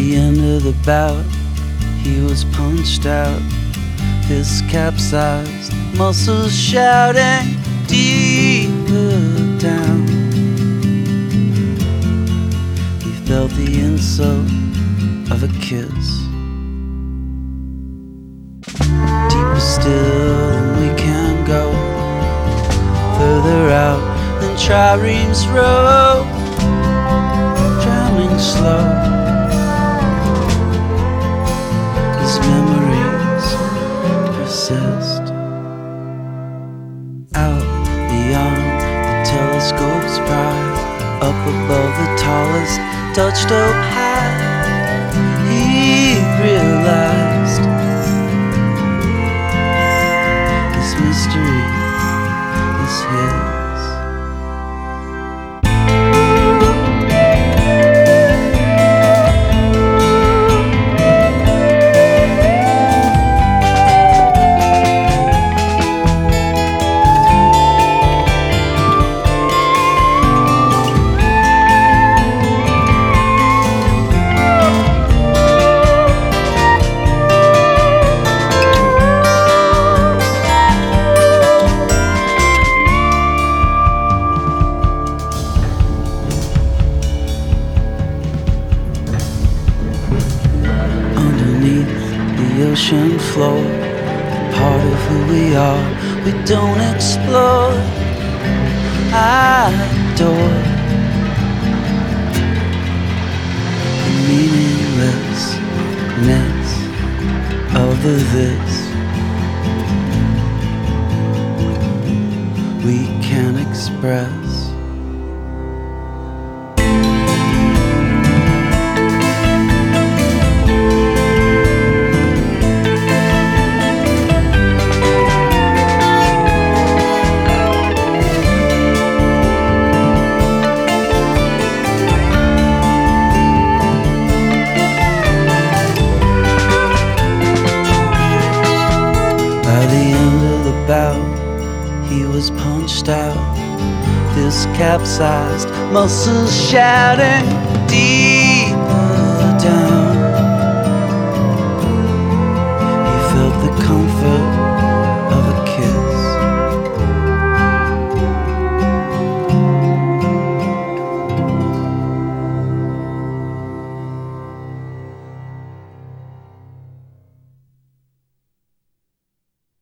the end of the bout, he was punched out, his capsized muscles shouting deeper down. He felt the insult of a kiss. Deeper still than we can go, further out than triremes row, drowning slow. His memories persist. Out beyond the telescope's pride, up above the tallest touched oak high, he realized this mystery is his. The ocean floor, part of who we are, we don't explore. I adore the meaninglessness of the this we can't express. By the end of the bout, he was punched out, his capsized muscles shouting deeper down.